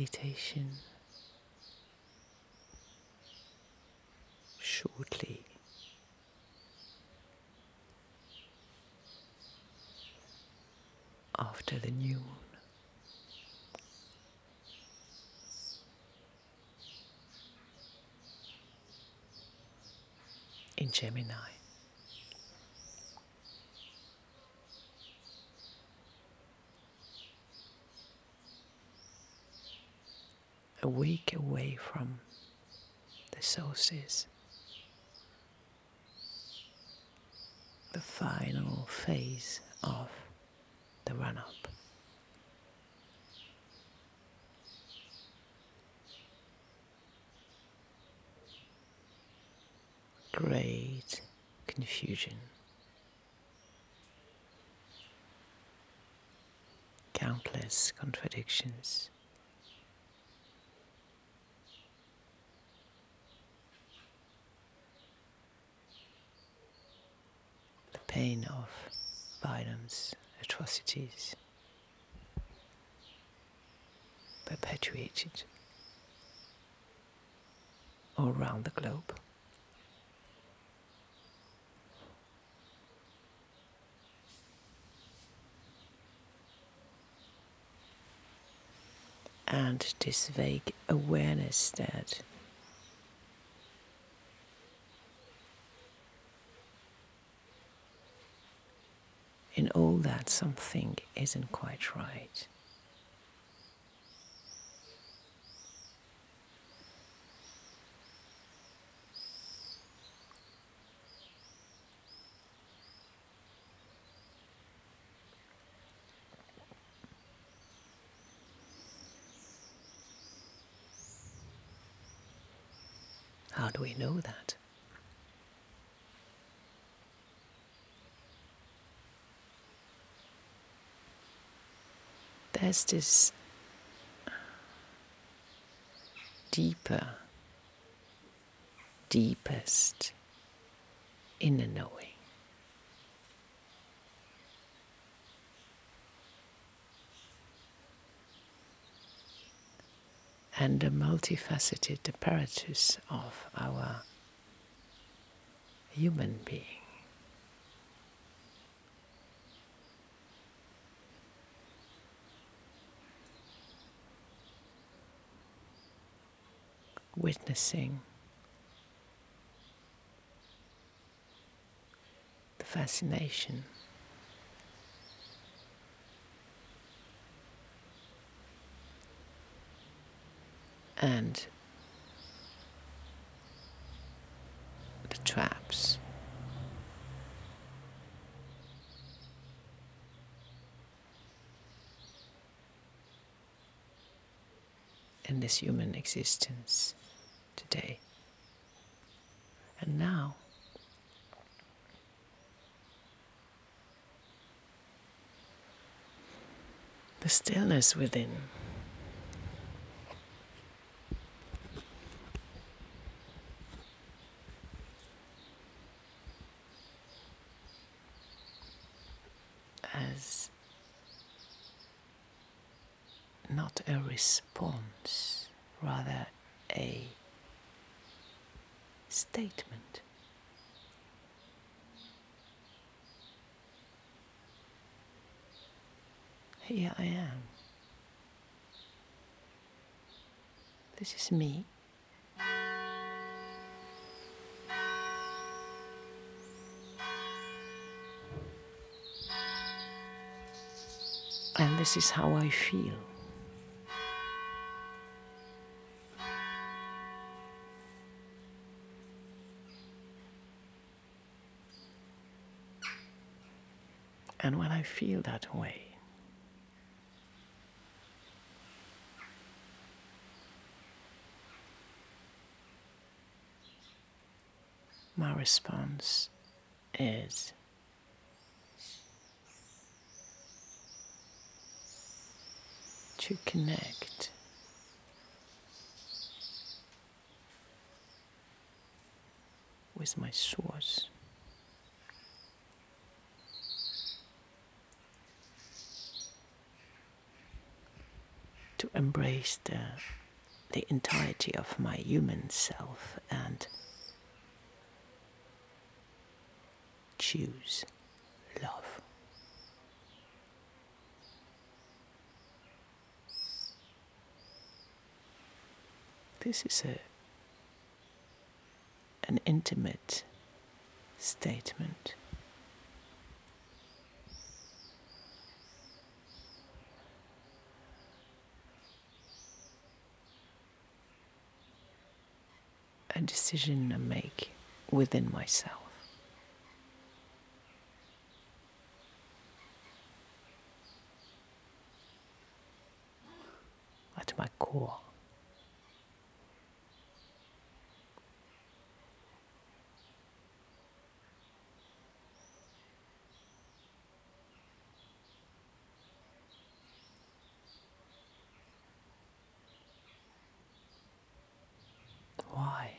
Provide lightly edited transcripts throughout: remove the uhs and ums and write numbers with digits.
meditation shortly after the new moon in Gemini. A week away from the solstice, the final phase of the run-up. Great confusion, countless contradictions, the pain of violence, atrocities, perpetuated all around the globe. And this vague awareness that in all that something isn't quite right. How do we know that? There's this deepest inner knowing. And the multifaceted apparatus of our human being. Witnessing the fascination and the traps in this human existence today. And now, the stillness within. As not a response, rather a statement. Here I am. This is me. And this is how I feel. And when I feel that way, my response is to connect with my source. to embrace the entirety of my human self and choose love. This is an intimate statement. A decision I make within myself. At my core. Why?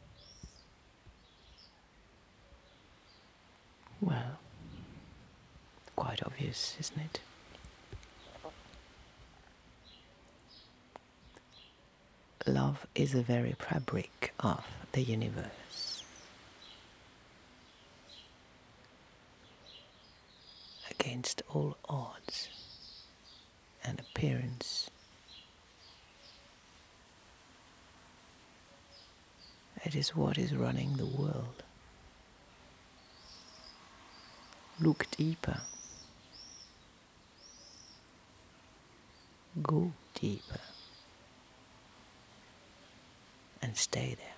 Well, quite obvious, isn't it? Love is the very fabric of the universe. Against all odds and appearance, it is what is running the world. Look deeper. Go deeper. And stay there.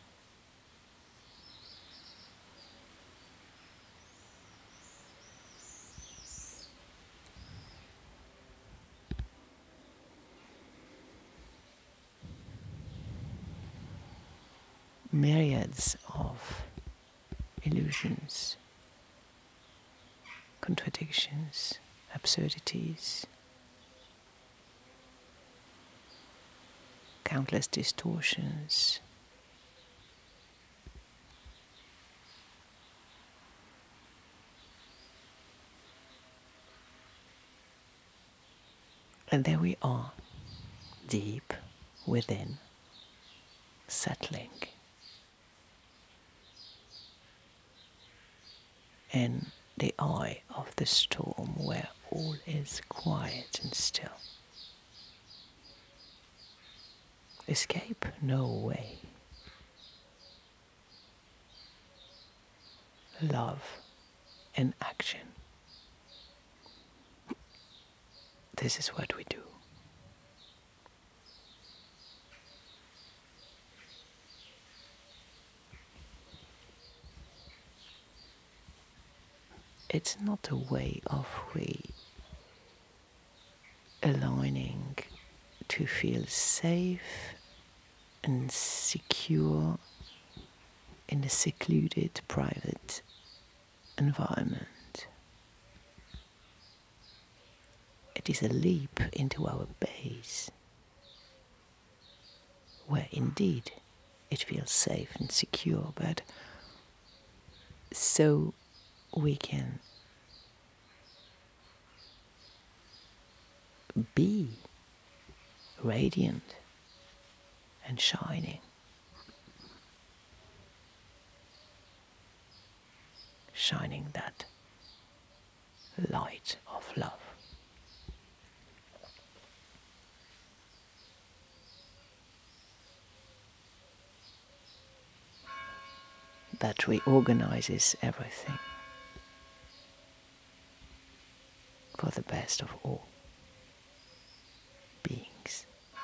Myriads of illusions, contradictions, absurdities, countless distortions, and there we are, deep within, settling in the eye of the storm where all is quiet and still. Escape no way. Love in action. This is what we do. It's not a way of aligning to feel safe and secure in a secluded private environment. It is a leap into our base, where indeed it feels safe and secure, but so we can be radiant and shining. Shining that light of love. That reorganizes everything for the best of all beings.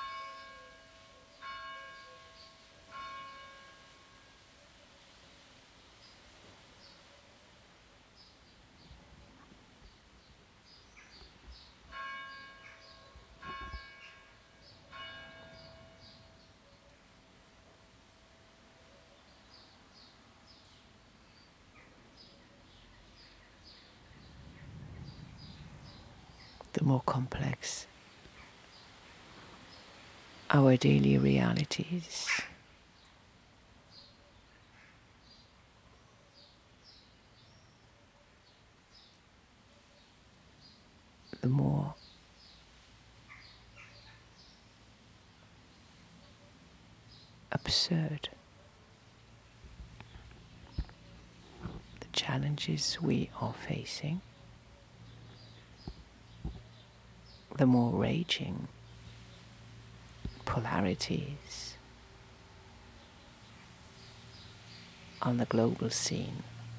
The more complex our daily realities, the more absurd. The challenges we are facing, the more raging polarities on the global scene,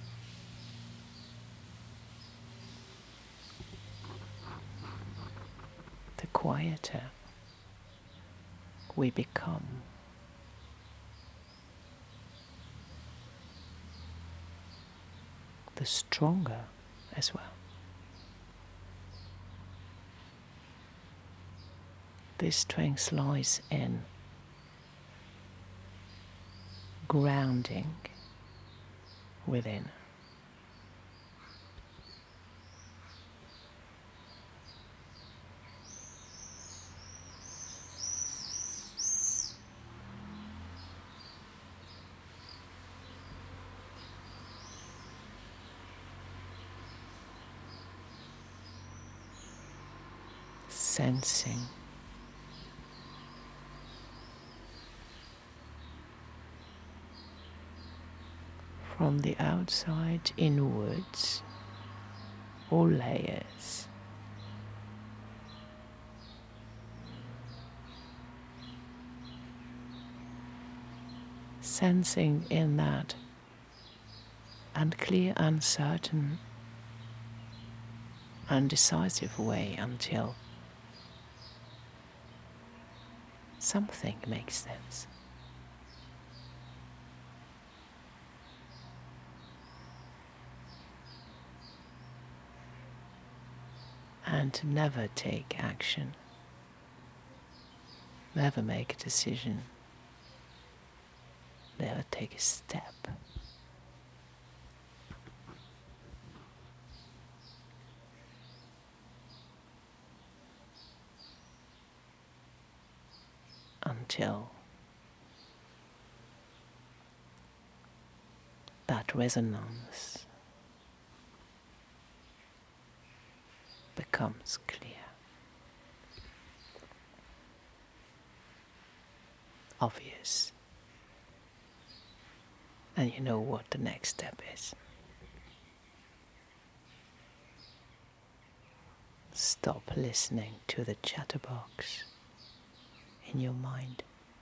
the quieter we become. The stronger as well. This strength lies in grounding within. Sensing from the outside inwards all layers, sensing in that unclear, uncertain, undecisive way until something makes sense. And never take action, never make a decision, never take a step. Until that resonance becomes clear, obvious, and you know what the next step is. Stop listening to the chatterbox in your mind,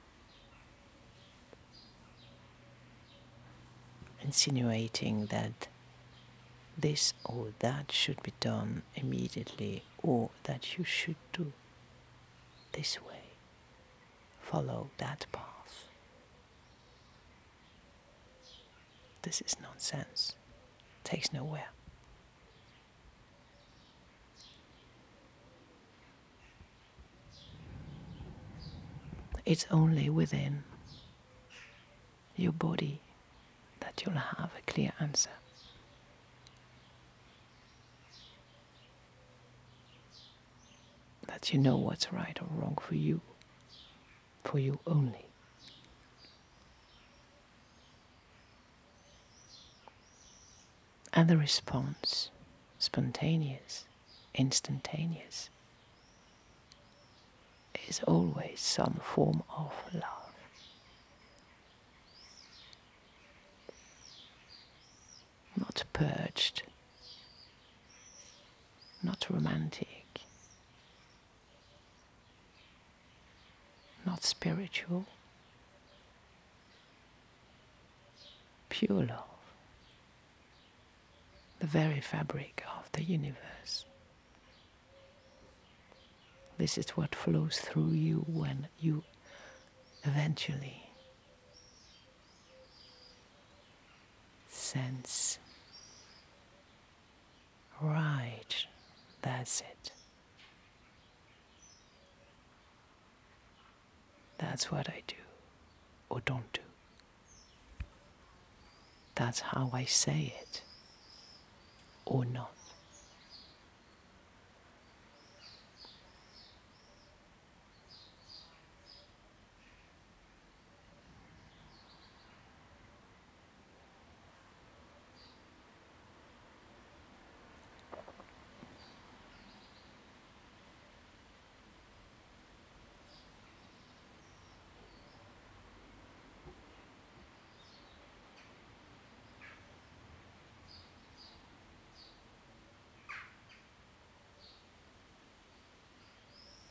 insinuating that this or that should be done immediately, or that you should do this way, follow that path. This is nonsense, takes nowhere. It's only within your body that you'll have a clear answer. That you know what's right or wrong for you only. And the response, spontaneous, instantaneous, is always some form of love. Not purged, not romantic, not spiritual, pure love, the very fabric of the universe. This is what flows through you when you eventually sense, right, that's it. That's what I do or don't do. That's how I say it or not.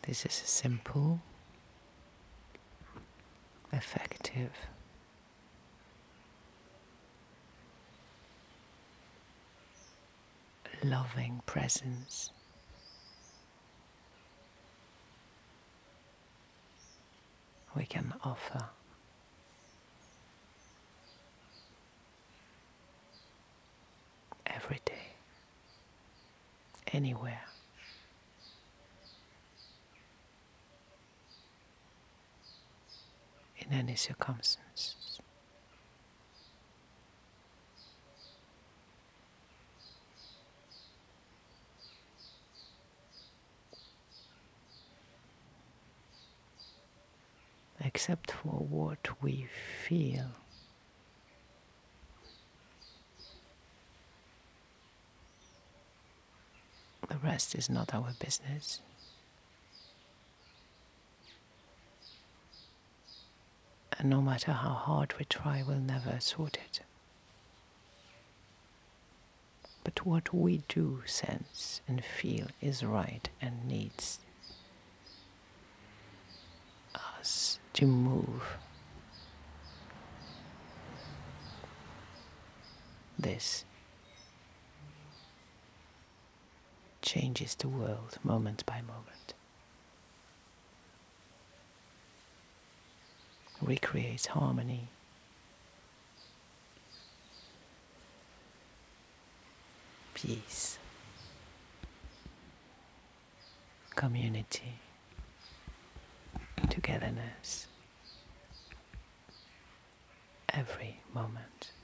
This is a simple, effective, loving presence we can offer every day, anywhere. In any circumstances. Except for what we feel. The rest is not our business. And no matter how hard we try, we'll never sort it. But what we do sense and feel is right and needs us to move. This changes the world moment by moment. Recreates harmony. Peace. Community. Togetherness. Every moment.